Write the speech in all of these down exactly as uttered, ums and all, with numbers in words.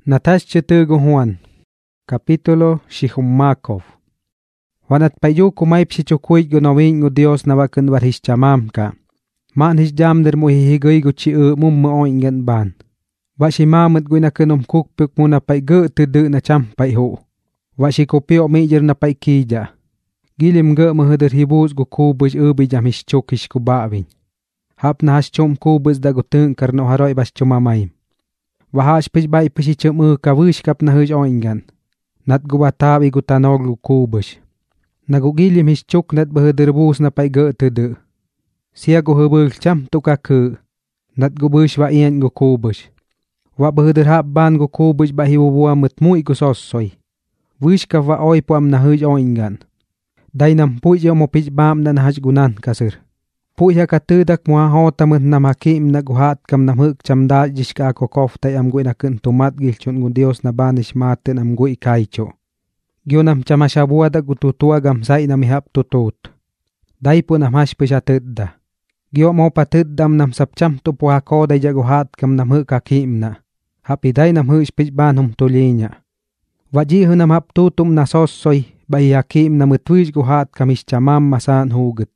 Natash chitugu Juan. Capítulo Shihumakov. Wanat payu kumay psichukuit gu nawin gu Dios na wakan warhis chamamka. Man his jamder mo hihigay gu chi u mum mo oingan ban. Washi mamat gu na kanum kukpuk muna pay gu tudu na champay ho. Washi kopio major na pay kija. Gilim gu mahadir hibus gu kubus ubi jam his chukish kubawin. Hap na has chum kubus da gu tungkar no haroy bas chumamayim. Wahash pis bay pisi chum u kawish kap na huj oingan. Nat gu watawi gu tanog gu kubus. Nagugilim his chuk nat bahadir bus na pay gu tudu. Siya gu hubul cham tuka ku. Nat gu bush wa iyan gu kubus. Wa bahadir hap ban gu kubus ba hiwuwa mutmui gu sossoy. Wish ka wa oy po am na huj oingan. Day nam puy yo mo pis bam na nahaj gunan kasir. Puy ha katudak mua hota mut nam hakim na guhat kam nam huk cham da jishka ako koftay am gui na kun tumat gilchun gu Dios na banish matin am gui kaicho. Gyo nam chama shabuwa da gu tutua gam say na mihap tutut. Day po nam hash pisha tudda. Gyo mo patuddam nam sapcham tupu hako day jaguhat kam nam huk hakim na. Hapi day nam hush pis banhum tulinya. Wajihu nam hap tutum na sossoy bahi hakim na mutwish guhat kamish chamam masan hugut.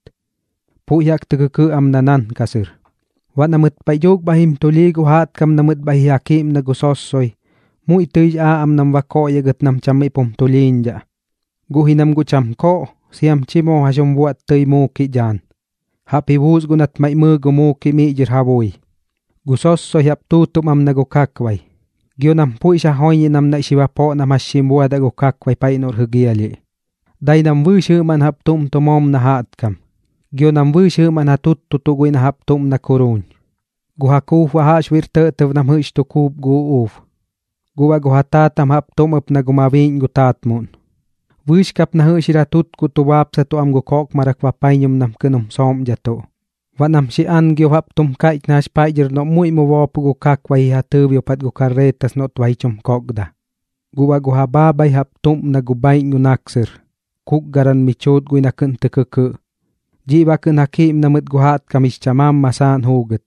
Puyak tukuku am nanan kasir. Wat namut payog bahim tuli guhat kam namut bahi hakim na gusossoy. Mu ituj a am nam wako yagat nam chami pum tulinja. Guhinam gu cham ko, siyam chimo hasum buat tuy mu ki jan. Hapi wuz gunat may mu gu mu ki mi jir hawoy. Gusossoy hap tutum am na gukakway. Gyo nam puy siya hoy nam na isiwapo na masim buat a gukakway painor hugiyali. Day nam wushu man hap tum tumom na haat kam. Gyo nam wushu man hatut tutugoy na hap tum na kurun. Guhakuf wahash wirte tev nam hush tukub gu uf. Guwa guhatatam hap tum up na gumawin gu tatmun. Wush kap na hush iratut ku tuwap sa tu am gu kok marak wapainyum nam kunum som jato. Wanam si an gyo hap tum kaik na spajir no muy mo wapu gu kakway hatubyo pat gu karetas no tway chum kokda. Guwa guhababay hap tum na gubay gu naksir. Kuk garan michod gu na kuntukuku. Jiwa kun hakim namut guhat kamish chamam masan hugut.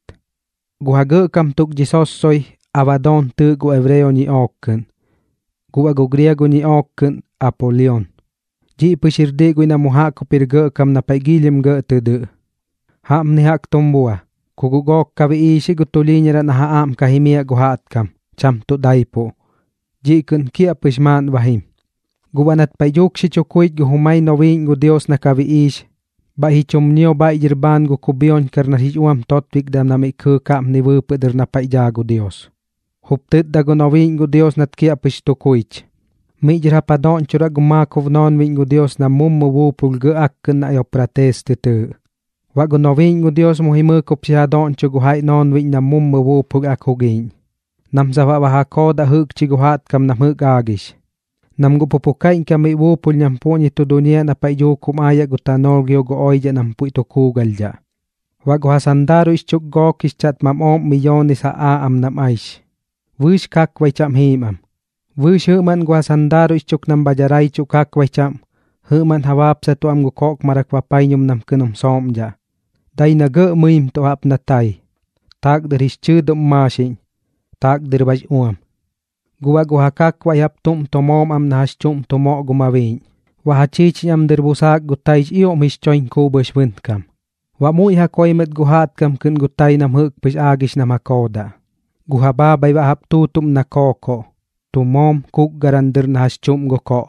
Guhagu kam tuk jisossoy Avadon tu gu evreo ni okken. Guwa gu griego ni okken Apolion. Ji pishirdi gu na muha ku pirgu kam na paigilim gu tudu. Ham ni hak tumbua. Kugugok kawi isi gu tulinyara na haam kahimia guhat kam. Cham tu daipo. Ji kun kia pishman wahim. Guwa nat payuk si chukuit gu humay nawin gu Dios na kawi isi. Ba hichum niyo ba ijirban gu kubiyon karna hijuam totwik dam na may kukam ni wupadir na paija gu Dios. Huptit da gu nawin gu Dios nat kia pishtukuich. May ijirapadon chura gumakov non win gu Dios na mummu wupul gu akken na ayoprates titu. Wa gu nawin gu Dios muhimu kupsihadon chu guhay non win na mummu wupul akugin. Nam sa wahako da huk chi guhat kam na huk agish. Nam gu pupukain kami wupul nyampu nito dunia na paiju kumaya gu tanolgyo gu oija nampu ito kugalja. Wagu hasandaru ischuk gok ischat mamom milyon sa aam nam aish. Wish kakway cham himam. Wish human gu hasandaru ischuk nam bajaray chuk kakway cham. Human hawap sa tuam gu kok marakwapainyum nam kunum somja. Day na gu muim to hap na tay. Tak der ischudum masing. Tak der baj uam. Guwa guhakak wayap tum tomom am nahas chum tomo gumawin. Wahachich am derbusak gutay iyo mischoin kubus windkam. Wa muy hakoy met guhat kam kun gutay nam huk pis agis na makoda. Guhababay wahap tutum na koko. Tumom kuk garander nahas chum guko.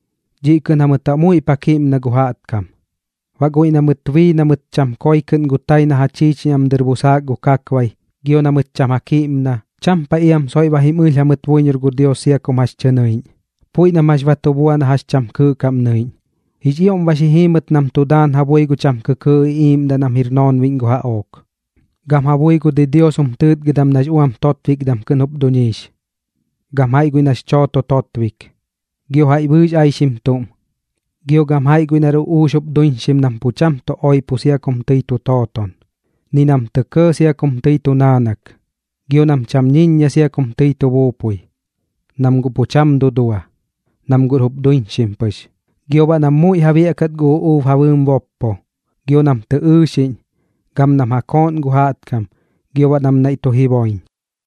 Jikun hamata muy pakim na guhat kam. Wagoy na mutwi na mutcham koy kun gutay na hachich am derbusak gukakway. Gyo na mutcham hakim na. Champa iam soy bahim ul hamut wunyer gu Dios siya kumash chanoin. Puy na mas watubuan na has cham ku kam noin. Hijiyom wasihimut nam tudan haboy gu cham kuku iim da nam hirnon wing gu haok. Gam haboy gu di Dios umtud gidam nas uam totwik dam kunup dunish. Gam hay gu nas choto totwik. Gyo hay buj ay simtum. Gyo gam hay gu naru usup duin sim nam pucham to oy pu siya kum titu toton. Ni nam teke siya kum titu nanak. Gyo nam cham ninya siya kum tito wupuy. Nam gu pucham dudua. Nam gu rup duin simpush. Gyo ba nam muy hawi akat gu uf hawim woppo. Gyo nam te using. Gam nam hakon gu hat kam. Gyo ba nam na ito hiboin.